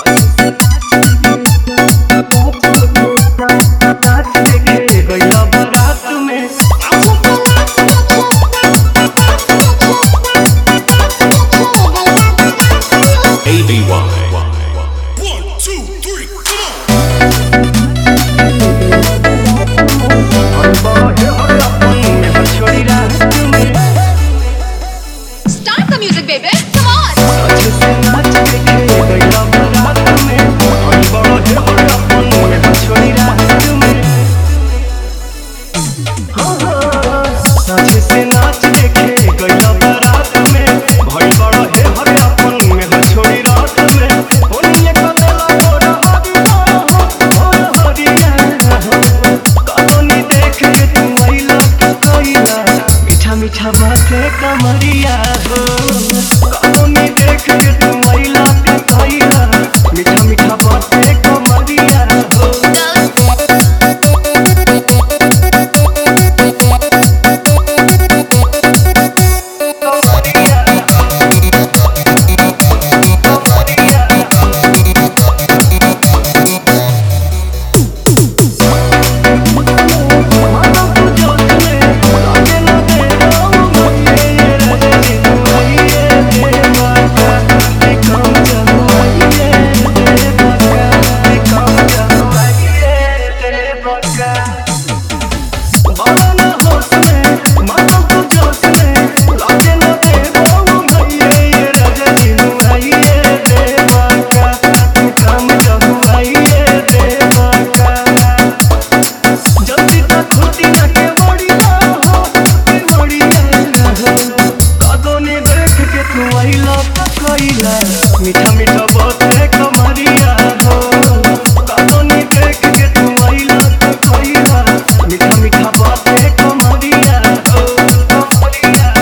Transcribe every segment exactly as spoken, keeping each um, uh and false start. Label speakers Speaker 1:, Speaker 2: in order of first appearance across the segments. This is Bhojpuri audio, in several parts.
Speaker 1: मीठा बाते कमरिया हो कौनी देख के तुम आइला कइला मीठा मीठा बाते कमरिया हो मीठा मीठा बाते कमरिया हो कौनी देख के तुम आइला कइला मीठा मीठा बाते कमरिया हो कमरिया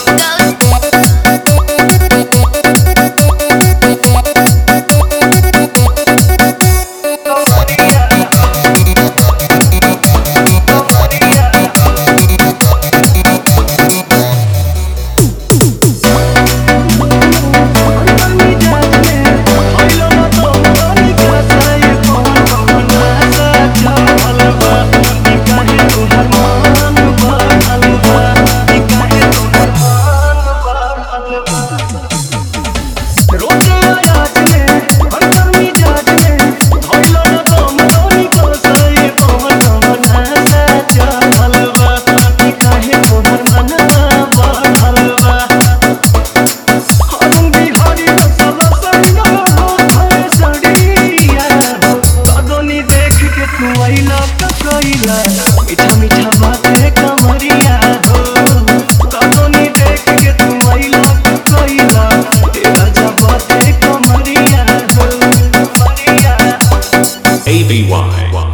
Speaker 1: मीठा मीठा बाते कमरिया हो कौनी देख के तुम आइला कइला तेरा जब बाते कमरिया हो कमरिया
Speaker 2: A B Y